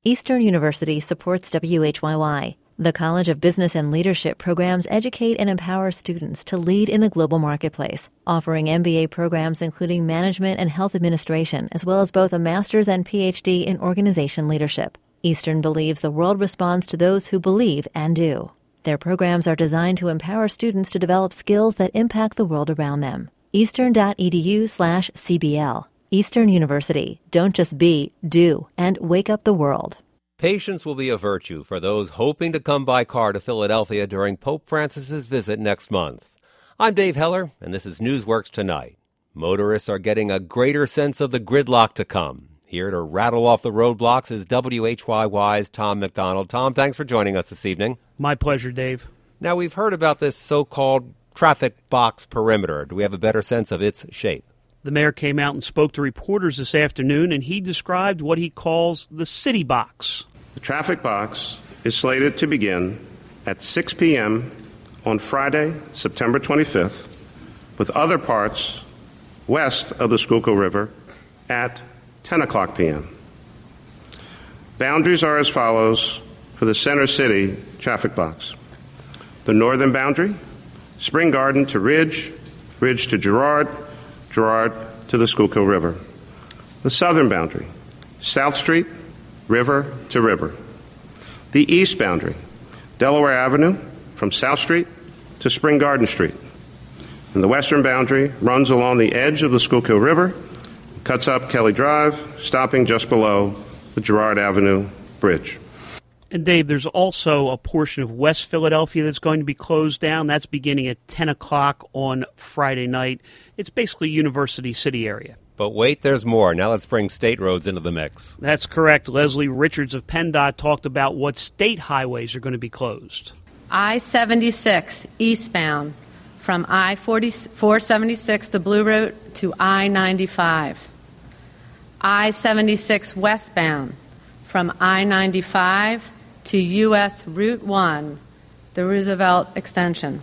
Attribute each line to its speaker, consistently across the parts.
Speaker 1: Eastern University supports WHYY. The College of Business and Leadership programs educate and empower students to lead in the global marketplace, offering MBA programs including management and health administration, as well as both a master's and PhD in organization leadership. Eastern believes the world responds to those who believe and do. Their programs are designed to empower students to develop skills that impact the world around them. Eastern.edu/CBL. Eastern University. Don't just be, do, and wake up the world.
Speaker 2: Patience will be a virtue for those hoping to come by car to Philadelphia during Pope Francis's visit next month. I'm Dave Heller, and this is Newsworks Tonight. Motorists are getting a greater sense of the gridlock to come. Here to rattle off the roadblocks is WHYY's Tom McDonald. Tom, thanks for joining us this evening.
Speaker 3: My pleasure, Dave.
Speaker 2: Now, we've heard about this so-called traffic box perimeter. Do we have a better sense of its shape?
Speaker 3: The mayor came out and spoke to reporters this afternoon, and he described what he calls the city box.
Speaker 4: The traffic box is slated to begin at 6 p.m. on Friday, September 25th, with other parts west of the Schuylkill River at 10 o'clock p.m. Boundaries are as follows for the Center City traffic box. The northern boundary, Spring Garden to Ridge, Ridge to Girard to the Schuylkill River. The southern boundary, South Street, River to River. The east boundary, Delaware Avenue from South Street to Spring Garden Street. And the western boundary runs along the edge of the Schuylkill River, cuts up Kelly Drive, stopping just below the Girard Avenue Bridge.
Speaker 3: And Dave, there's also a portion of West Philadelphia that's going to be closed down. That's beginning at 10 o'clock on Friday night. It's basically University City area.
Speaker 2: But wait, there's more. Now let's bring state roads into the mix.
Speaker 3: That's correct. Leslie Richards of PennDOT talked about what state highways are going to be closed.
Speaker 5: I-76 eastbound from I-476, the Blue Route, to I-95. I-76 westbound from I-95 to U.S. Route 1, the Roosevelt extension.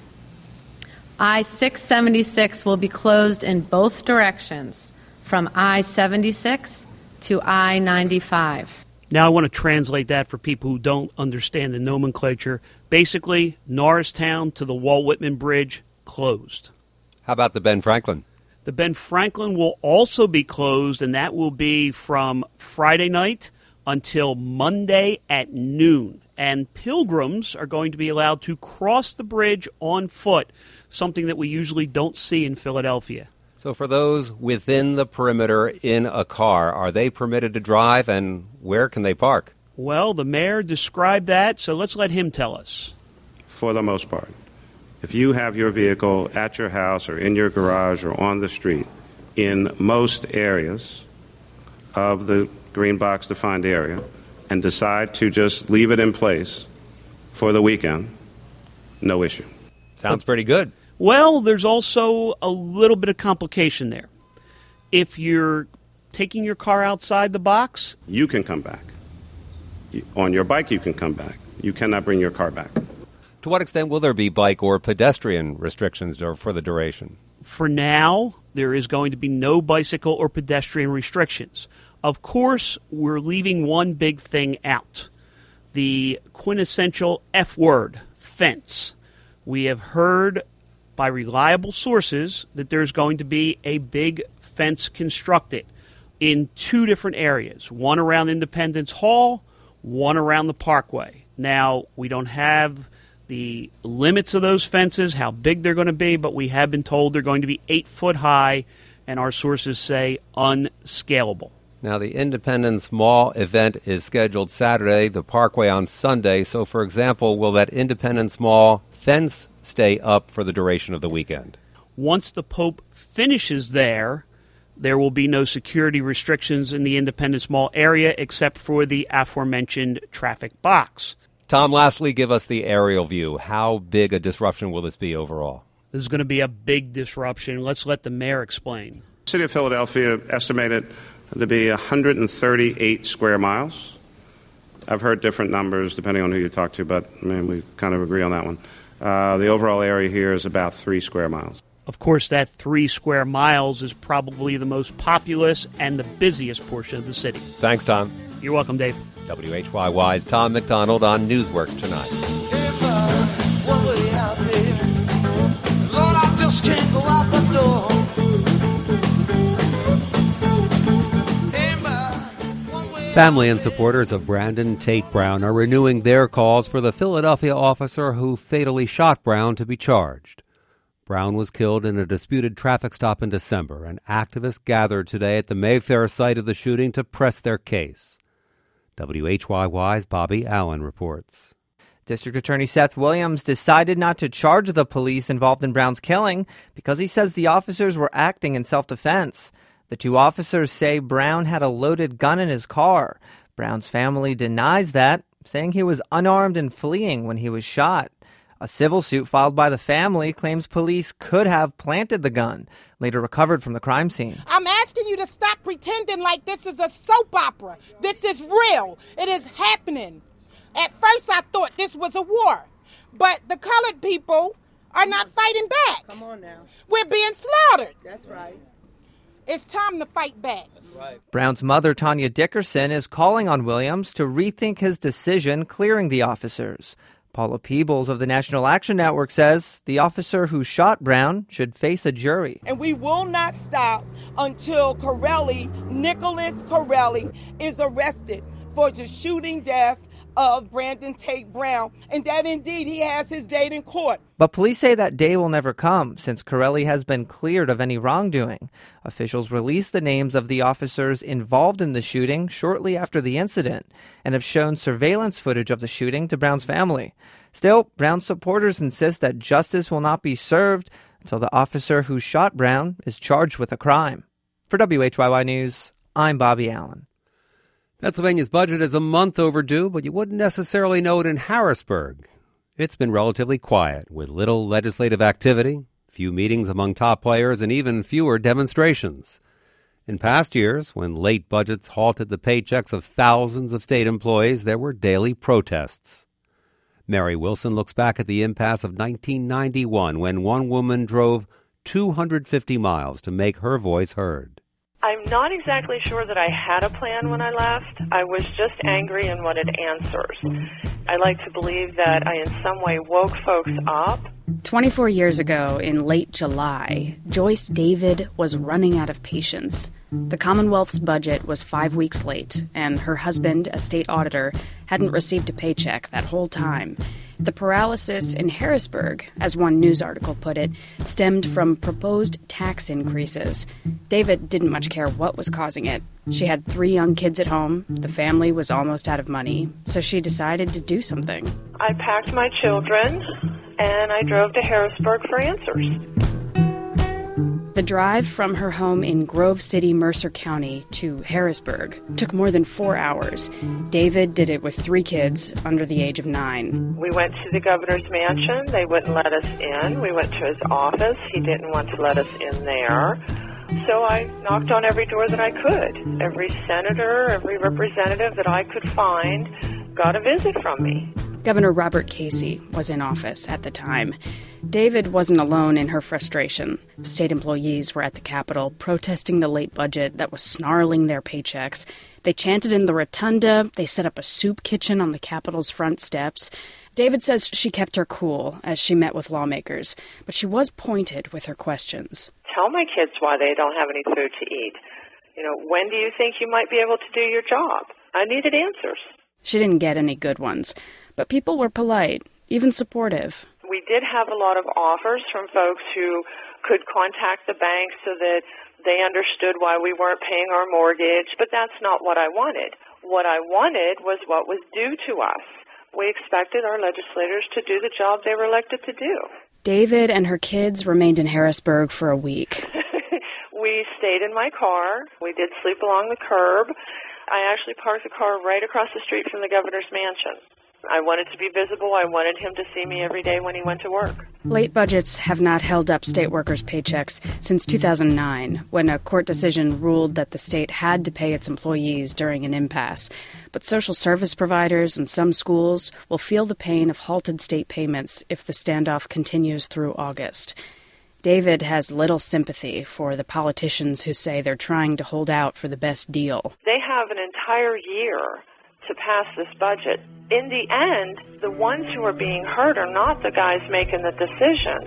Speaker 5: I-676 will be closed in both directions from I-76 to I-95.
Speaker 3: Now I want to translate that for people who don't understand the nomenclature. Basically, Norristown to the Walt Whitman Bridge, closed.
Speaker 2: How about the Ben Franklin?
Speaker 3: The Ben Franklin will also be closed, and that will be from Friday night until Monday at noon. And pilgrims are going to be allowed to cross the bridge on foot, something that we usually don't see in Philadelphia.
Speaker 2: So for those within the perimeter in a car, are they permitted to drive, and where can they park?
Speaker 3: Well, the mayor described that, so let's let him tell us.
Speaker 4: For the most part, if you have your vehicle at your house or in your garage or on the street, in most areas of the green box defined area, and decide to just leave it in place for the weekend, no issue.
Speaker 2: Sounds pretty good.
Speaker 3: Well, there's also a little bit of complication there. If you're taking your car outside the box,
Speaker 4: you can come back. On your bike, you can come back. You cannot bring your car back.
Speaker 2: To what extent will there be bike or pedestrian restrictions for the duration?
Speaker 3: For now, there is going to be no bicycle or pedestrian restrictions. Of course, we're leaving one big thing out, the quintessential F word, fence. We have heard by reliable sources that there's going to be a big fence constructed in two different areas, one around Independence Hall, one around the Parkway. Now, we don't have the limits of those fences, how big they're going to be, but we have been told they're going to be 8 foot high, and our sources say unscalable.
Speaker 2: Now, the Independence Mall event is scheduled Saturday, the Parkway on Sunday. So, for example, will that Independence Mall fence stay up for the duration of the weekend?
Speaker 3: Once the Pope finishes there will be no security restrictions in the Independence Mall area except for the aforementioned traffic box.
Speaker 2: Tom, lastly, give us the aerial view. How big a disruption will this be overall?
Speaker 3: This is going to be a big disruption. Let's let the mayor explain.
Speaker 4: The city of Philadelphia estimated to be 138 square miles. I've heard different numbers depending on who you talk to, but we kind of agree on that one. The overall area here is about 3 square miles.
Speaker 3: Of course, that 3 square miles is probably the most populous and the busiest portion of the city.
Speaker 2: Thanks, Tom.
Speaker 3: You're welcome, Dave.
Speaker 2: WHYY's Tom McDonald on Newsworks Tonight.
Speaker 6: One way out, baby. Lord, I just can't go out the door.
Speaker 2: Family and supporters of Brandon Tate Brown are renewing their calls for the Philadelphia officer who fatally shot Brown to be charged. Brown was killed in a disputed traffic stop in December, and activists gathered today at the Mayfair site of the shooting to press their case. WHYY's Bobby Allen reports.
Speaker 7: District Attorney Seth Williams decided not to charge the police involved in Brown's killing because he says the officers were acting in self-defense. The two officers say Brown had a loaded gun in his car. Brown's family denies that, saying he was unarmed and fleeing when he was shot. A civil suit filed by the family claims police could have planted the gun, later recovered from the crime scene.
Speaker 8: I'm asking you to stop pretending like this is a soap opera. This is real. It is happening. At first I thought this was a war, but the colored people are not fighting back.
Speaker 9: Come on now.
Speaker 8: We're being slaughtered.
Speaker 9: That's right.
Speaker 8: It's time to fight back.
Speaker 9: Right.
Speaker 7: Brown's mother, Tanya Dickerson, is calling on Williams to rethink his decision clearing the officers. Paula Peebles of the National Action Network says the officer who shot Brown should face a jury.
Speaker 9: And we will not stop until Nicholas Corelli, is arrested for the shooting death of Brandon Tate Brown, and that indeed he has his date in court.
Speaker 7: But police say that day will never come since Corelli has been cleared of any wrongdoing. Officials released the names of the officers involved in the shooting shortly after the incident and have shown surveillance footage of the shooting to Brown's family. Still, Brown supporters insist that justice will not be served until the officer who shot Brown is charged with a crime. For WHYY News, I'm Bobby Allen.
Speaker 2: Pennsylvania's budget is a month overdue, but you wouldn't necessarily know it in Harrisburg. It's been relatively quiet, with little legislative activity, few meetings among top players, and even fewer demonstrations. In past years, when late budgets halted the paychecks of thousands of state employees, there were daily protests. Mary Wilson looks back at the impasse of 1991, when one woman drove 250 miles to make her voice heard.
Speaker 10: I'm not exactly sure that I had a plan when I left. I was just angry and wanted answers. I like to believe that I in some way woke folks up.
Speaker 11: 24 years ago, in late July, Joyce David was running out of patience. The Commonwealth's budget was 5 weeks late, and her husband, a state auditor, hadn't received a paycheck that whole time. The paralysis in Harrisburg, as one news article put it, stemmed from proposed tax increases. David didn't much care what was causing it. She had 3 young kids at home. The family was almost out of money, so she decided to do something.
Speaker 10: I packed my children, and I drove to Harrisburg for answers.
Speaker 11: The drive from her home in Grove City, Mercer County, to Harrisburg took more than 4 hours. David did it with 3 kids under the age of 9.
Speaker 10: We went to the governor's mansion. They wouldn't let us in. We went to his office. He didn't want to let us in there. So I knocked on every door that I could. Every senator, every representative that I could find got a visit from me.
Speaker 11: Governor Robert Casey was in office at the time. David wasn't alone in her frustration. State employees were at the Capitol protesting the late budget that was snarling their paychecks. They chanted in the rotunda. They set up a soup kitchen on the Capitol's front steps. David says she kept her cool as she met with lawmakers, but she was pointed with her questions.
Speaker 10: Tell my kids why they don't have any food to eat. When do you think you might be able to do your job? I needed answers.
Speaker 11: She didn't get any good ones, but people were polite, even supportive.
Speaker 10: We did have a lot of offers from folks who could contact the bank so that they understood why we weren't paying our mortgage, but that's not what I wanted. What I wanted was what was due to us. We expected our legislators to do the job they were elected to do.
Speaker 11: David and her kids remained in Harrisburg for a week.
Speaker 10: We stayed in my car. We did sleep along the curb. I actually parked the car right across the street from the governor's mansion. I wanted to be visible. I wanted him to see me every day when he went to work.
Speaker 11: Late budgets have not held up state workers' paychecks since 2009, when a court decision ruled that the state had to pay its employees during an impasse. But social service providers and some schools will feel the pain of halted state payments if the standoff continues through August. David has little sympathy for the politicians who say they're trying to hold out for the best deal.
Speaker 10: They have an entire year to pass this budget. In the end, the ones who are being hurt are not the guys making the decisions.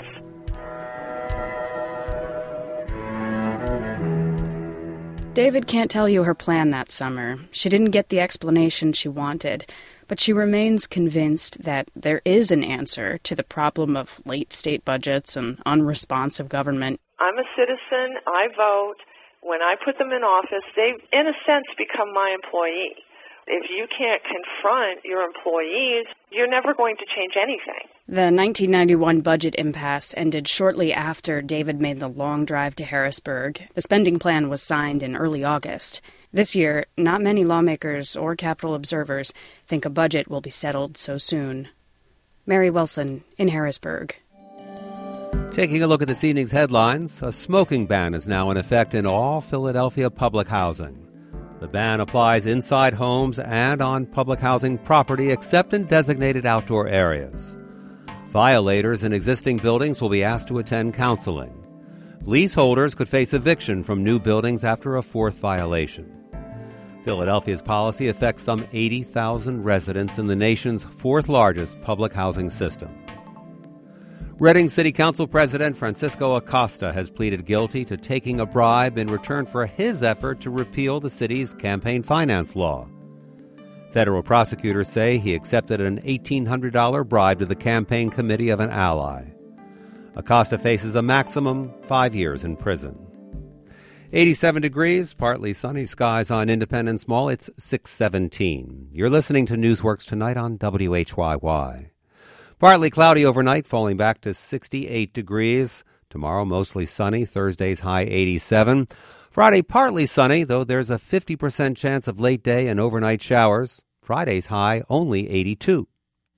Speaker 11: David can't tell you her plan that summer. She didn't get the explanation she wanted, but she remains convinced that there is an answer to the problem of late state budgets and unresponsive government.
Speaker 10: I'm a citizen. I vote. When I put them in office, they've, in a sense, become my employee. If you can't confront your employees, you're never going to change anything.
Speaker 11: The 1991 budget impasse ended shortly after David made the long drive to Harrisburg. The spending plan was signed in early August. This year, not many lawmakers or Capitol observers think a budget will be settled so soon. Mary Wilson in Harrisburg.
Speaker 2: Taking a look at this evening's headlines, a smoking ban is now in effect in all Philadelphia public housing. The ban applies inside homes and on public housing property except in designated outdoor areas. Violators in existing buildings will be asked to attend counseling. Leaseholders could face eviction from new buildings after a fourth violation. Philadelphia's policy affects some 80,000 residents in the nation's fourth largest public housing system. Reading City Council President Francisco Acosta has pleaded guilty to taking a bribe in return for his effort to repeal the city's campaign finance law. Federal prosecutors say he accepted an $1,800 bribe to the campaign committee of an ally. Acosta faces a maximum 5 years in prison. 87 degrees, partly sunny skies on Independence Mall. It's 6:17. You're listening to Newsworks Tonight on WHYY. Partly cloudy overnight, falling back to 68 degrees. Tomorrow, mostly sunny. Thursday's high 87. Friday, partly sunny, though there's a 50% chance of late day and overnight showers. Friday's high only 82.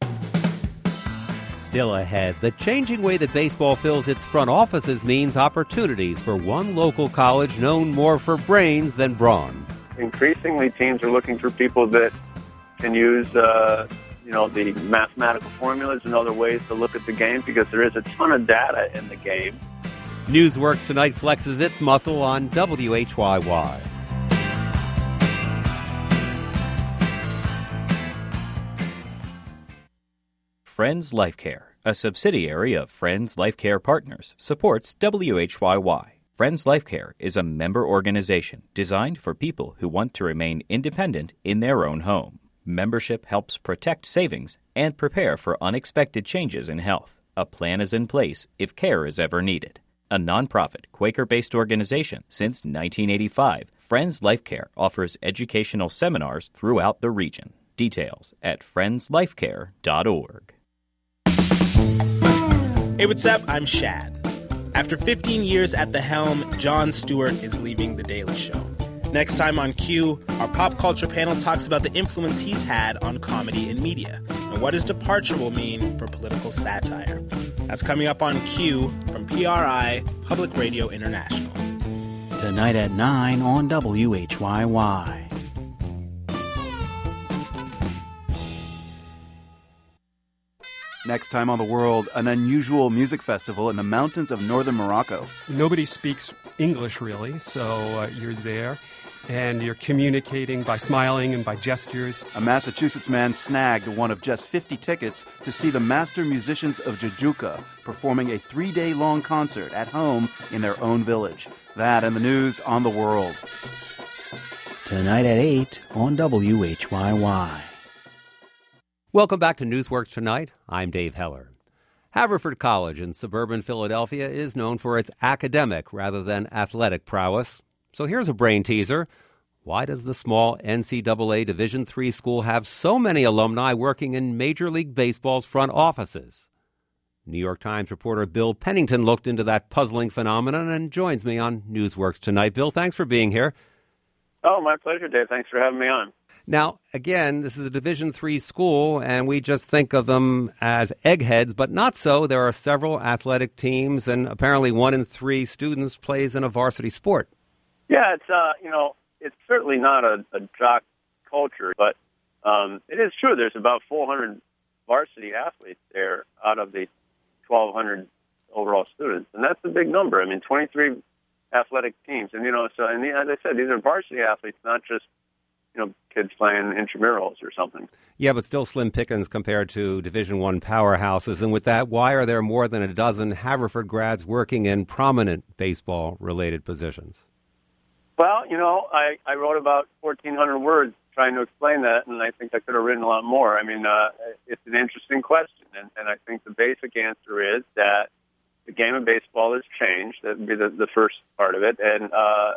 Speaker 2: Still ahead, the changing way that baseball fills its front offices means opportunities for one local college known more for brains than brawn.
Speaker 12: Increasingly, teams are looking for people that can use the mathematical formulas and other ways to look at the game because there is a ton of data in the game.
Speaker 2: Newsworks Tonight flexes its muscle on WHYY.
Speaker 13: Friends Life Care, a subsidiary of Friends Life Care Partners, supports WHYY. Friends Life Care is a member organization designed for people who want to remain independent in their own home. Membership helps protect savings and prepare for unexpected changes in health. A plan is in place if care is ever needed. A nonprofit, Quaker-based organization since 1985, Friends Life Care offers educational seminars throughout the region. Details at friendslifecare.org.
Speaker 14: Hey, what's up? I'm Shad. After 15 years at the helm, Jon Stewart is leaving The Daily Show. Next time on Q, our pop culture panel talks about the influence he's had on comedy and media, and what his departure will mean for political satire. That's coming up on Q from PRI, Public Radio International.
Speaker 15: Tonight at 9 on WHYY.
Speaker 16: Next time on The World, an unusual music festival in the mountains of northern Morocco.
Speaker 17: Nobody speaks English, really, so you're there, and you're communicating by smiling and by gestures.
Speaker 16: A Massachusetts man snagged one of just 50 tickets to see the master musicians of Jujuka performing a 3-day-long concert at home in their own village. That and the news on The World.
Speaker 15: Tonight at 8 on WHYY.
Speaker 2: Welcome back to Newsworks Tonight. I'm Dave Heller. Haverford College in suburban Philadelphia is known for its academic rather than athletic prowess. So here's a brain teaser. Why does the small NCAA Division III school have so many alumni working in Major League Baseball's front offices? New York Times reporter Bill Pennington looked into that puzzling phenomenon and joins me on Newsworks Tonight. Bill, thanks for being here.
Speaker 12: Oh, my pleasure, Dave. Thanks for having me on.
Speaker 2: Now, again, this is a Division III school, and we just think of them as eggheads, but not so. There are several athletic teams, and apparently 1 in 3 students plays in a varsity sport.
Speaker 12: Yeah, it's certainly not a jock culture, but it is true. There's about 400 varsity athletes there out of the 1,200 overall students, and that's a big number. I mean, 23 athletic teams, and as I said, these are varsity athletes, not just kids playing intramurals or something.
Speaker 2: Yeah, but still slim pickings compared to Division I powerhouses. And with that, why are there more than a dozen Haverford grads working in prominent baseball-related positions?
Speaker 12: Well, I wrote about 1,400 words trying to explain that, and I think I could have written a lot more. I mean, it's an interesting question, and I think the basic answer is that the game of baseball has changed. That would be the first part of it. And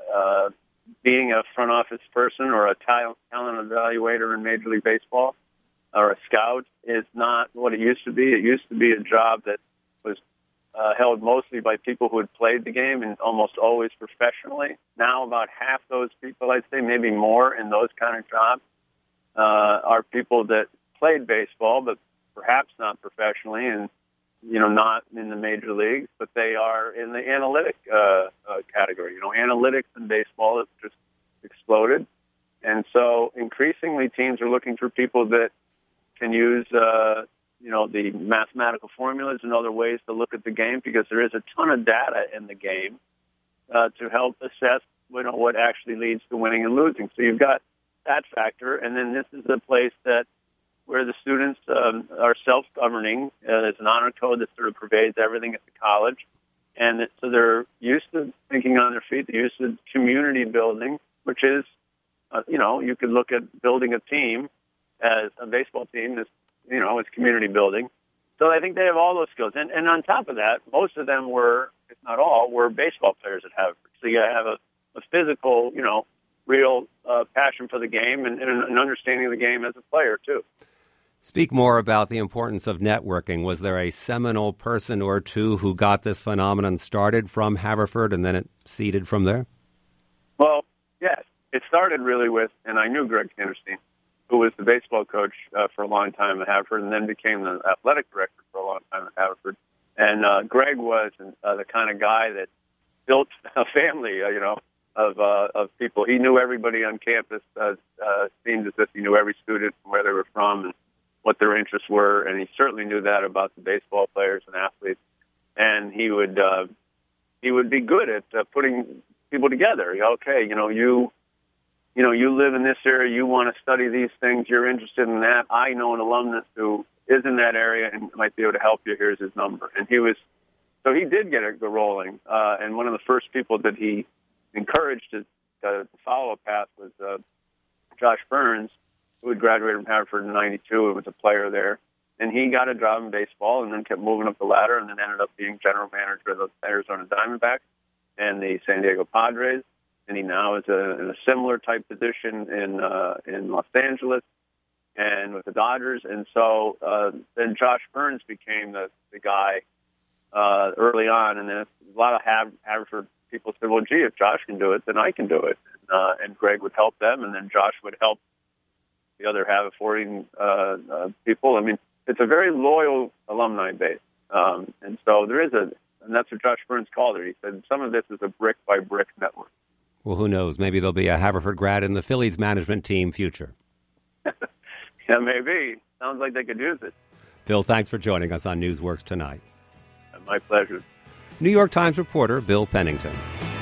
Speaker 12: being a front office person or a talent evaluator in Major League Baseball or a scout is not what it used to be. It used to be a job that was held mostly by people who had played the game and almost always professionally. Now about half those people, I'd say maybe more in those kind of jobs, are people that played baseball, but perhaps not professionally and, not in the major leagues, but they are in the analytic category. Analytics in baseball has just exploded. And so increasingly teams are looking for people that can use the mathematical formulas and other ways to look at the game, because there is a ton of data in the game to help assess what actually leads to winning and losing. So you've got that factor, and then this is a place where the students are self-governing. There's an honor code that sort of pervades everything at the college, and so they're used to thinking on their feet. They're used to community building, which is, you could look at building a team as a baseball team is, it's community building. So I think they have all those skills. And on top of that, most of them were, if not all, were baseball players at Haverford. So you have a physical, real passion for the game and an understanding of the game as a player, too.
Speaker 2: Speak more about the importance of networking. Was there a seminal person or two who got this phenomenon started from Haverford and then it seeded from there?
Speaker 12: Well, yes. It started really with, and I knew Greg Kinderstein, who was the baseball coach for a long time at Haverford and then became the athletic director for a long time at Haverford. And Greg was the kind of guy that built a family, of people. He knew everybody on campus. Seemed as if he knew every student and where they were from and what their interests were, and he certainly knew that about the baseball players and athletes. And he would be good at putting people together. Okay, you live in this area, you want to study these things, you're interested in that. I know an alumnus who is in that area and might be able to help you. Here's his number. And so he did get it rolling. And one of the first people that he encouraged to follow a path was Josh Burns, who had graduated from Haverford in 92 and was a player there. And he got a job in baseball and then kept moving up the ladder and then ended up being general manager of the Arizona Diamondbacks and the San Diego Padres. And he now is in a similar type position in Los Angeles and with the Dodgers. And so then Josh Burns became the guy early on. And then a lot of Haverford people said, well, gee, if Josh can do it, then I can do it. And Greg would help them, and then Josh would help the other Haverfordian people. I mean, it's a very loyal alumni base. And so there is and that's what Josh Burns called it. He said some of this is a brick-by-brick network.
Speaker 2: Well, who knows? Maybe there'll be a Haverford grad in the Phillies management team future.
Speaker 12: Yeah, maybe. Sounds like they could use it.
Speaker 2: Phil, thanks for joining us on Newsworks Tonight.
Speaker 12: My pleasure.
Speaker 2: New York Times reporter Bill Pennington.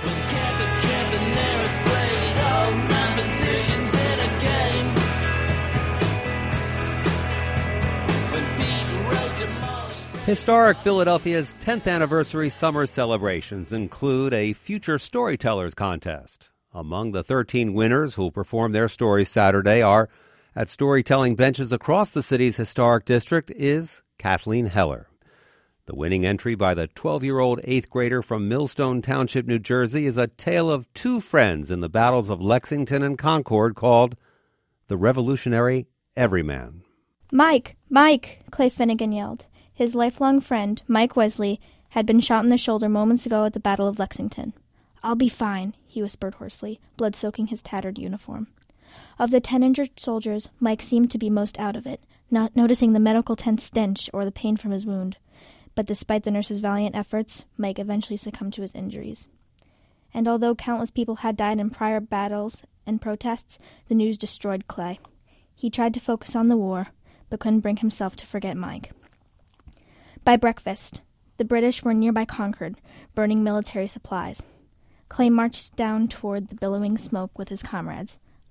Speaker 2: Historic Philadelphia's 10th anniversary summer celebrations include a Future Storytellers contest. Among the 13 winners who will perform their stories Saturday are at storytelling benches across the city's historic district is Kathleen Heller. The winning entry by the 12-year-old 8th grader from Millstone Township, New Jersey, is a tale of two friends in the battles of Lexington and Concord called The Revolutionary Everyman.
Speaker 18: Mike! Mike! Clay Finnegan yelled. His lifelong friend, Mike Wesley, had been shot in the shoulder moments ago at the Battle of Lexington. I'll be fine, he whispered hoarsely, blood soaking his tattered uniform. Of the 10 injured soldiers, Mike seemed to be most out of it, not noticing the medical tent stench or the pain from his wound. But despite the nurse's valiant efforts, Mike eventually succumbed to his injuries. And although countless people had died in prior battles and protests, the news destroyed Clay. He tried to focus on the war, but couldn't bring himself to forget Mike. By breakfast, the British were nearby Concord, burning military supplies. Clay marched down toward the billowing smoke with his comrades.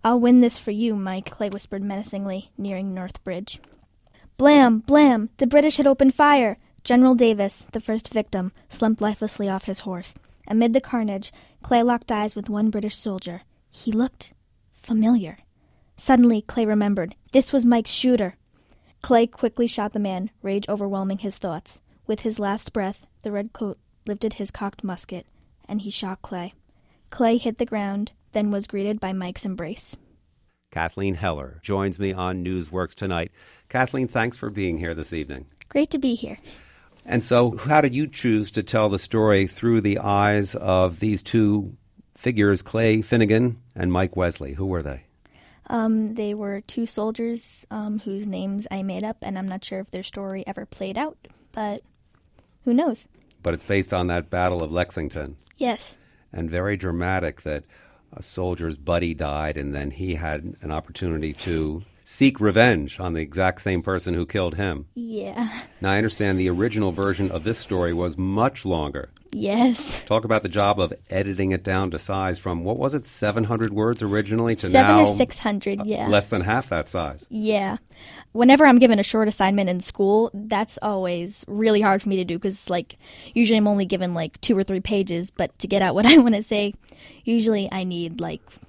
Speaker 18: I'll win this for you, Mike, Clay whispered menacingly, nearing North Bridge. Blam! Blam! The British had opened fire! General Davis, the first victim, slumped lifelessly off his horse. Amid the carnage, Clay locked eyes with one British soldier. He looked familiar. Suddenly, Clay remembered. This was Mike's shooter. Clay quickly shot the man, rage overwhelming his thoughts. With his last breath, the redcoat lifted his cocked musket, and he shot Clay. Clay hit the ground, then was greeted by Mike's embrace.
Speaker 2: Kathleen Heller joins me on Newsworks tonight. Kathleen, thanks for being here this evening.
Speaker 18: Great to be here.
Speaker 2: And so how did you choose to tell the story through the eyes of these two figures, Clay Finnegan and Mike Wesley? Who were they?
Speaker 18: They were two soldiers whose names I made up, and I'm not sure if their story ever played out, but who knows?
Speaker 2: But it's based on that Battle of Lexington.
Speaker 18: Yes.
Speaker 2: And very dramatic that a soldier's buddy died, and then he had an opportunity to seek revenge on the exact same person who killed him.
Speaker 18: Yeah.
Speaker 2: Now, I understand the original version of this story was much longer.
Speaker 18: Yes.
Speaker 2: Talk about the job of editing it down to size from, what was it, 700 words originally to
Speaker 18: 700
Speaker 2: now?
Speaker 18: or 600, yeah.
Speaker 2: Less than half that size.
Speaker 18: Yeah. Whenever I'm given a short assignment in school, that's always really hard for me to do because, usually I'm only given, 2 or 3 pages, but to get out what I want to say, usually I need,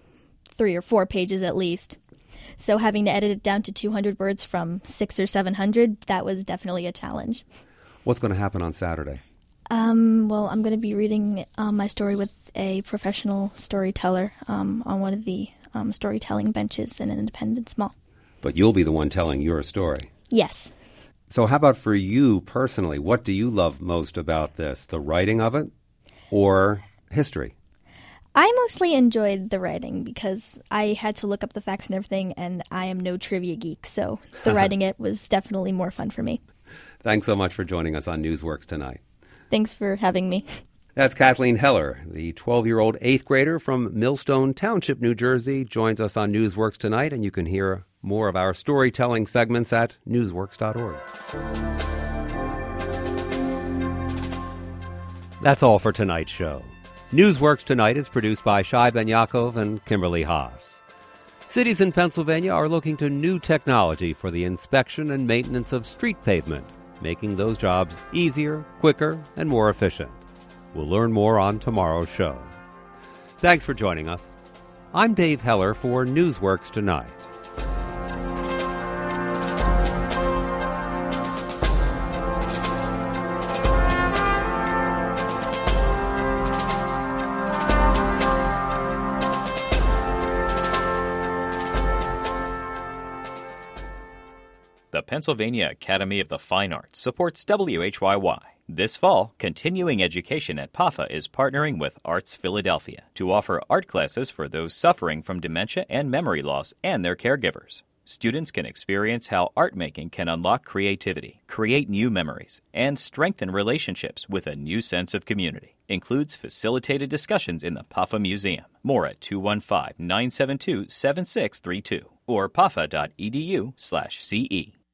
Speaker 18: 3 or 4 pages at least. So having to edit it down to 200 words from 600 or 700, that was definitely a challenge.
Speaker 2: What's going to happen on Saturday?
Speaker 18: Well, I'm going to be reading my story with a professional storyteller on one of the storytelling benches in an Independence Mall.
Speaker 2: But you'll be the one telling your story.
Speaker 18: Yes.
Speaker 2: So how about for you personally? What do you love most about this? The writing of it or history?
Speaker 18: I mostly enjoyed the writing because I had to look up the facts and everything, and I am no trivia geek, so the writing it was definitely more fun for me.
Speaker 2: Thanks so much for joining us on Newsworks tonight.
Speaker 18: Thanks for having me.
Speaker 2: That's Kathleen Heller, the 12-year-old 8th grader from Millstone Township, New Jersey, joins us on Newsworks tonight, and you can hear more of our storytelling segments at newsworks.org. That's all for tonight's show. Newsworks Tonight is produced by Shai Ben Yaakov and Kimberly Haas. Cities in Pennsylvania are looking to new technology for the inspection and maintenance of street pavement, making those jobs easier, quicker, and more efficient. We'll learn more on tomorrow's show. Thanks for joining us. I'm Dave Heller for Newsworks Tonight.
Speaker 13: The Pennsylvania Academy of the Fine Arts supports WHYY. This fall, Continuing Education at PAFA is partnering with Arts Philadelphia to offer art classes for those suffering from dementia and memory loss and their caregivers. Students can experience how art making can unlock creativity, create new memories, and strengthen relationships with a new sense of community. Includes facilitated discussions in the PAFA Museum. More at 215-972-7632 or pafa.edu/CE.